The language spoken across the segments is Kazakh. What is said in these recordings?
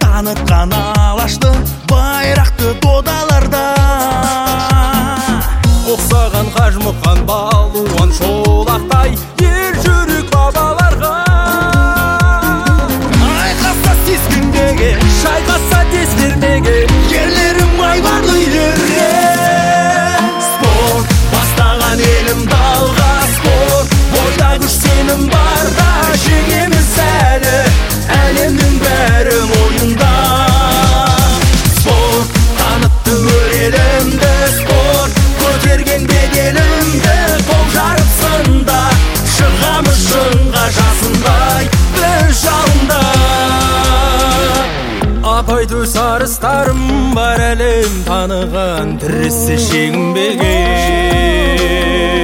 танытқан алашты байрақты додаларда. Оқсаған қажымұқан балуан шолақтай ер жүрек бабаларға. Айқаса сескенбеге, Шайқаса тез бермеге, ерлерім айбарлы үйлерге. спорт бастаған елім далға. Спорт бойда күш сенім барда, жеңеміз әлі әлемнің бәрі мойында. Спорт танытты өр елімді, спорт көтерген беделімді. Қол жарып сында шығамыз шыңға жасындай біз жалында. Апай төс арыстарым бар, әлем таныған тірісі шегінбеген.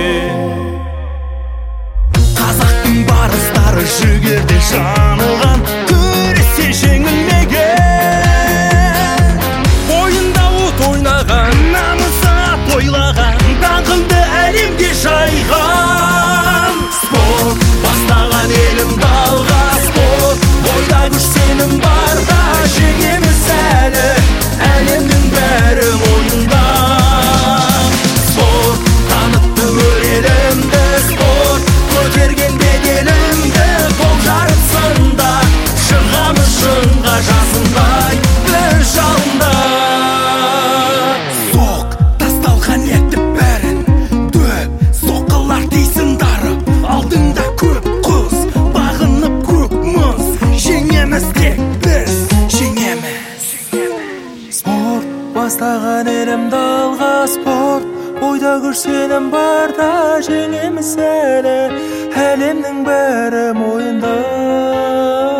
Қазақтың барыстары жігерде жаныған, күресе жеңілмеген. Ойында от ойнаған, Намысы ат ойлаған, даңқыңды әлемге жайған. спорт бастаған елім далға. Спорт бойда күш сенім барда, жеңеміз әлі әлемнің бәрі мойында. Спорт танытты өр елімді, спорт көтерген беделімді. Қол жарып сында шығамыз шыңға жасындай біз жалында. Соқ тасталған етті бәрін дөп, соққылар дейсін дарып. Алдыңда көп құз, бағынып көк мұз. Жеңеміз тек біз, жеңеміз. Спорт бастаған елім далға. Спорт бойда күш сенім барда, жеңеміз әлі әлемнің бәрі мойында.